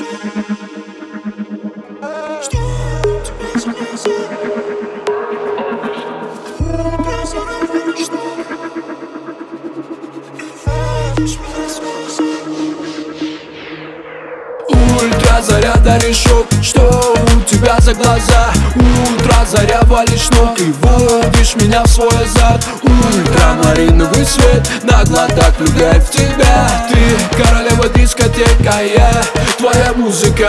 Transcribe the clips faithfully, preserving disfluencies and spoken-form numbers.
Ультра заряда решок, что у тебя за глаза? Утро заря валишь ног и водишь меня в свой азарт. Ультрамариновый свет нагло так влюбляет в тебя. Ты королева дискотек, а я твоя музыка.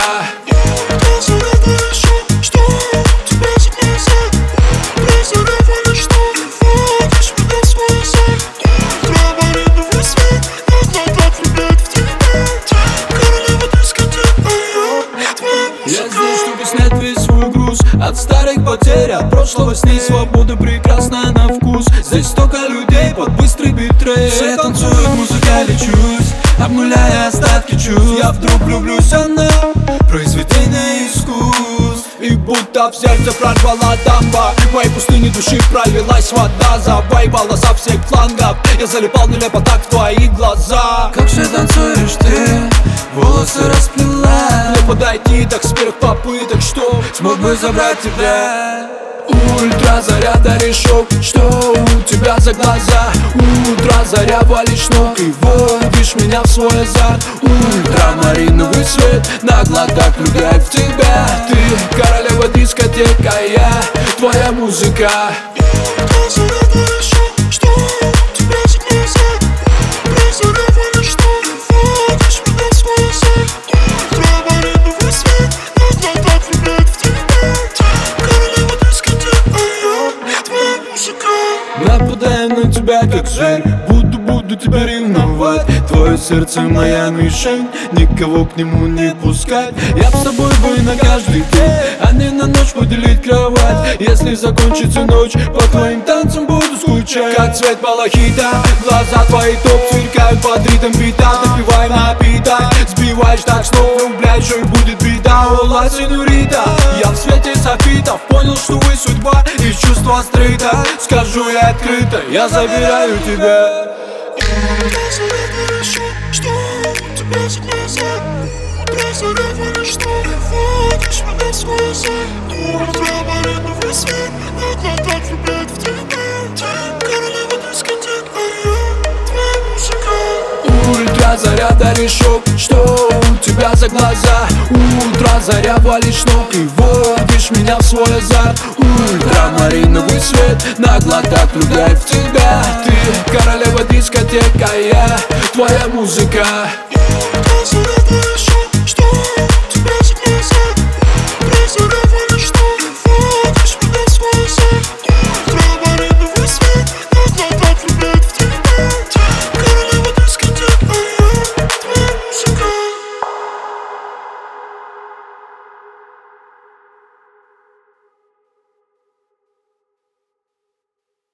Я здесь, чтобы снять весь свой груз от старых потерь, от прошлого с ней свобода прекрасная на вкус. Здесь столько людей под быстрый битрейт. Все танцуют, музыка лечусь, обнуляя остатки чувств. Я вдруг влюблюсь, она произведение искусств. И будто в сердце прорвала дамба, в моей пустыне души пролилась вода. Завоевала со всех флангов, я залипал нелепо так в твои глаза. Как же танцуешь ты, волосы расплела. Не подойти так с первых попыток, что смог бы забрать тебя. Ультра заряда решок, что у тебя за глаза? Утро заря валишь ног и водишь меня в свой азарт. Ультрамариновый свет нагло так влюбляет в тебя. Ты королева дискотек, а я твоя музыка. Нападаю на тебя как зверь, буду, буду тебя ревновать. Твое сердце моя мишень, никого к нему не пускать. Я б с тобой бы на каждый день, а не на ночь поделить кровать. Если закончится ночь, по твоим танцам буду скучать. Как цвет малахита, глаза твои топ сверкают под ритм бита. Напивай напиток, сбиваешь так с ног, влюбляешь, и будет беда. Ола, сеньорита, я в свете софитов понял, что вы судьба и чувство стрита. Скажу я открыто, я забираю тебя. Что у тебя за глаза? Утро заря валишь ног и водишь меня в свой азарт. Ультрамариновый свет нагло так влюбляет в тебя. Ты королева дискотек, а я твоя музыка. Ультра заряда решок, что у тебя за глаза? Утро заря валишь ног и водишь меня в свой азарт. Ультрамариновый свет нагло так влюбляет в тебя. Ты королева дискотек, а я твоя музыка.